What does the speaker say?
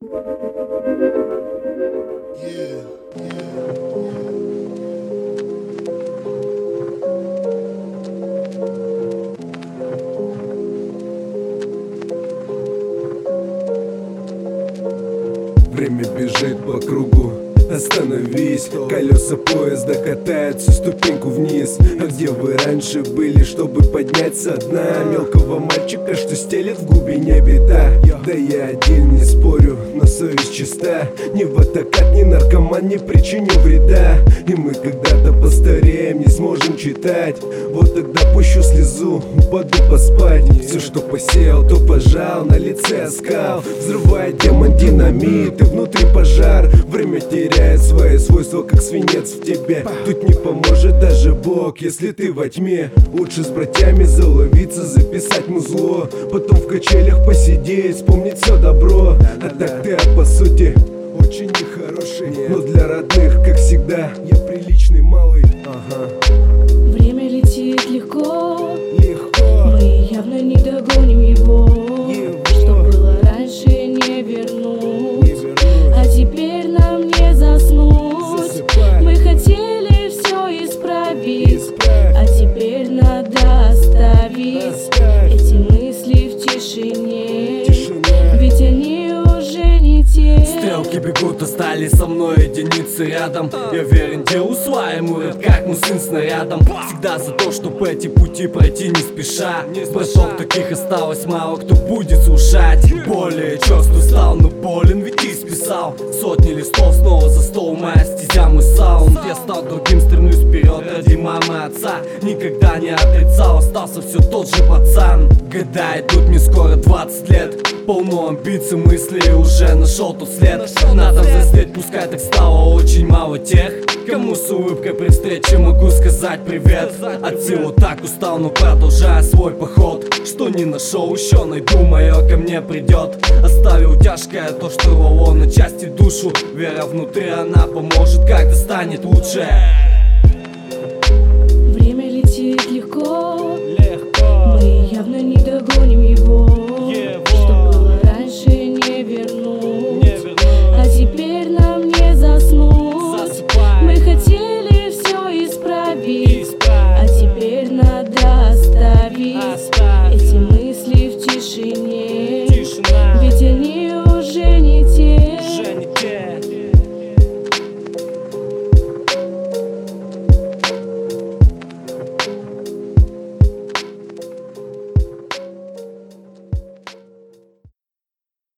Время бежит по кругу, остановись. Колеса поезда катаются ступеньку вниз. А где вы раньше были, чтобы подняться со дна? Мелкого мальчика, что стелет в глубине бита. Да я один не спорю, но совесть чиста. Ни водокат, ни наркоман не причиню вреда. И мы когда-то постареем, не сможем читать. Вот тогда пущу слезу, упаду поспать. Все, что посеял, то пожал, на лице оскал. Взрывает демон динамит, и внутри пожар. Время теряет свои свойства, как свинец в тебе. Тут не поможет даже Бог, если ты во тьме. Лучше с братьями заловиться, записать музло, потом в качелях посидеть, вспомнить все добро. А так ты, по сути, очень нехороший. Но для родных, как всегда, я приличный малый. Время летит легко, Легко. мы явно не догоним его. Что было раньше, не вернуть, а теперь нам не заснуть. Засыпай. Мы хотели все исправить, Исправь. а теперь надо оставить Оставь. эти мысли в тишине, Тишина. ведь они уже не те. Стрелки бегут, остались со мной единицы рядом. Я верен делу своему, рэп как мой сын снарядом. Всегда за то, чтоб эти пути пройти не спеша. Браток, таких осталось мало, кто будет слушать. Более черствый стал, но болен, ведь и списал сотни листов, снова за стол, моя стезя, мой саунд. Я стал другим, стремлюсь вперед ради мамы и отца. Никогда не отрицал, остался все тот же пацан. Года идут, мне скоро 20 лет. Полно амбиций, мыслей, уже нашел тот след. Надо взрослеть, пускай так стало очень мало тех, кому с улыбкой при встрече могу сказать привет. От сил так устал, но продолжаю свой поход. Что не нашел, еще найду, мое ко мне придет. Оставил тяжкое то, что рвало на части душу. Вера внутри, она поможет, когда станет лучше.